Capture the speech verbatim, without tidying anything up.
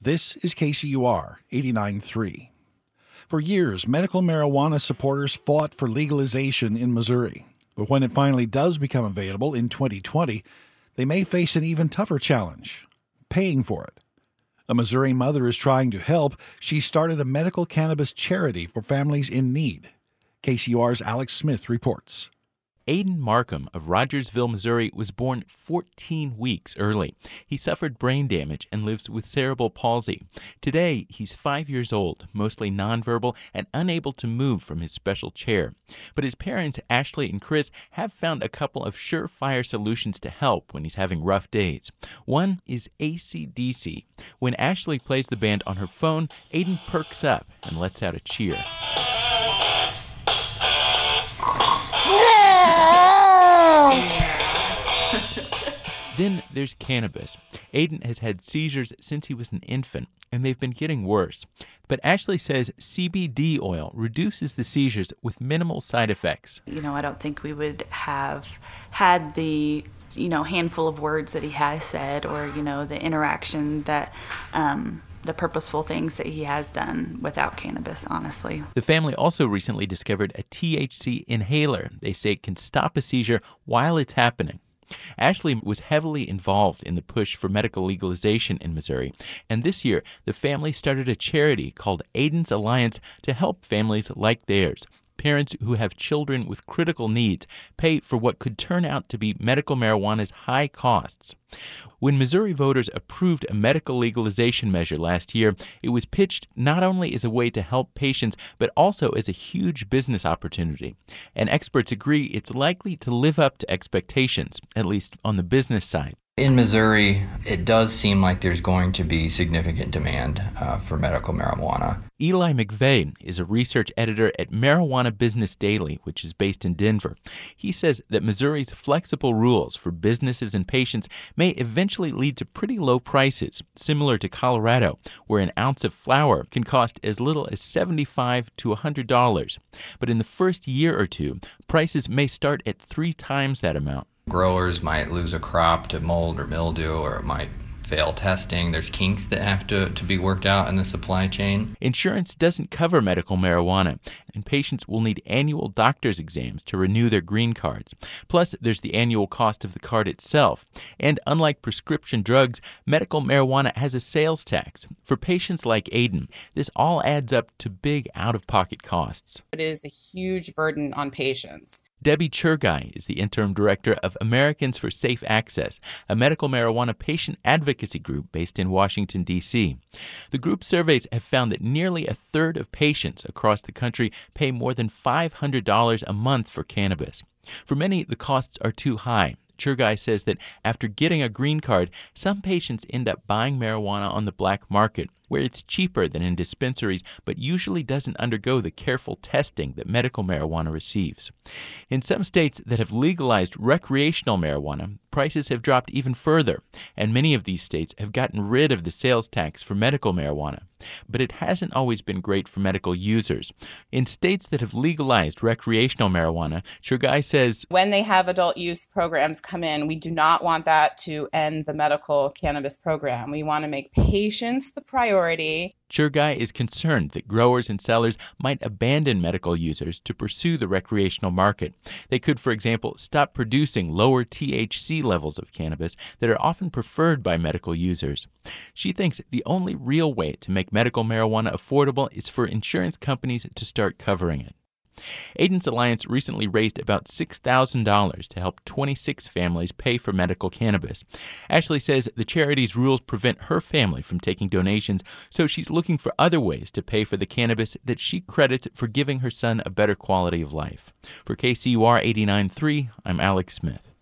This is K C U R eighty-nine point three. For years, medical marijuana supporters fought for legalization in Missouri. But when it finally does become available in twenty twenty, they may face an even tougher challenge: paying for it. A Missouri mother is trying to help. She started a medical cannabis charity for families in need. K C U R's Alex Smith reports. Aiden Markham of Rogersville, Missouri, was born fourteen weeks early. He suffered brain damage and lives with cerebral palsy. Today, he's five years old, mostly nonverbal, and unable to move from his special chair. But his parents, Ashley and Chris, have found a couple of surefire solutions to help when he's having rough days. One is A C D C. When Ashley plays the band on her phone, Aiden perks up and lets out a cheer. Then there's cannabis. Aiden has had seizures since he was an infant, and they've been getting worse. But Ashley says C B D oil reduces the seizures with minimal side effects. You know, I don't think we would have had the, you know, handful of words that he has said, or, you know, the interaction that, um, the purposeful things that he has done without cannabis, honestly. The family also recently discovered a T H C inhaler. They say it can stop a seizure while it's happening. Ashley was heavily involved in the push for medical legalization in Missouri, and this year the family started a charity called Aiden's Alliance to help families like theirs. Parents who have children with critical needs pay for what could turn out to be medical marijuana's high costs. When Missouri voters approved a medical legalization measure last year, it was pitched not only as a way to help patients, but also as a huge business opportunity. And experts agree it's likely to live up to expectations, at least on the business side. In Missouri, it does seem like there's going to be significant demand uh, for medical marijuana. Eli McVeigh is a research editor at Marijuana Business Daily, which is based in Denver. He says that Missouri's flexible rules for businesses and patients may eventually lead to pretty low prices, similar to Colorado, where an ounce of flour can cost as little as seventy-five to one hundred dollars. But in the first year or two, prices may start at three times that amount. Growers might lose a crop to mold or mildew, or it might fail testing. There's kinks that have to, to be worked out in the supply chain. Insurance doesn't cover medical marijuana, and patients will need annual doctor's exams to renew their green cards. Plus, there's the annual cost of the card itself. And unlike prescription drugs, medical marijuana has a sales tax. For patients like Aiden, this all adds up to big out-of-pocket costs. It is a huge burden on patients. Debbie Churgai is the interim director of Americans for Safe Access, a medical marijuana patient advocacy group based in Washington, D C. The group's surveys have found that nearly a third of patients across the country pay more than five hundred dollars a month for cannabis. For many, the costs are too high. Churgai says that after getting a green card, some patients end up buying marijuana on the black market, where it's cheaper than in dispensaries, but usually doesn't undergo the careful testing that medical marijuana receives. In some states that have legalized recreational marijuana, prices have dropped even further, and many of these states have gotten rid of the sales tax for medical marijuana. But it hasn't always been great for medical users. In states that have legalized recreational marijuana, Churgai says, when they have adult use programs come in, we do not want that to end the medical cannabis program. We want to make patients the priority. Churgai is concerned that growers and sellers might abandon medical users to pursue the recreational market. They could, for example, stop producing lower T H C levels of cannabis that are often preferred by medical users. She thinks the only real way to make medical marijuana affordable is for insurance companies to start covering it. Aiden's Alliance recently raised about six thousand dollars to help twenty-six families pay for medical cannabis. Ashley says the charity's rules prevent her family from taking donations, so she's looking for other ways to pay for the cannabis that she credits for giving her son a better quality of life. For K C U R eighty-nine point three, I'm Alex Smith.